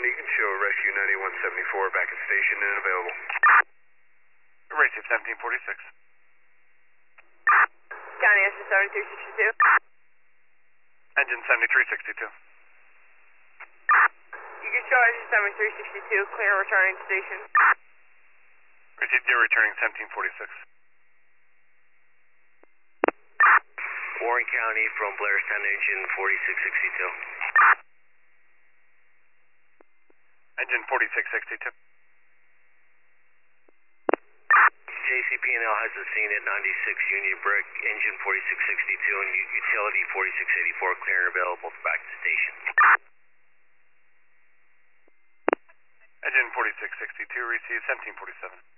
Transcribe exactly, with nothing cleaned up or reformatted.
Egan, show rescue ninety-one seventy-four back at station and available. Receive seventeen forty-six. County engine seventy-three sixty-two. Engine seventy-three sixty-two. You can show engine seventy-three sixty-two, clear returning station. Received, you're returning seventeen forty-six. Warren County from Blairstown, engine forty-six sixty-two. Engine forty-six sixty-two. J C P and L has a scene at ninety-six Union Brick, engine forty-six sixty-two, and utility forty-six eighty-four, clear and available back to station. Engine forty-six sixty-two, receive seventeen forty-seven.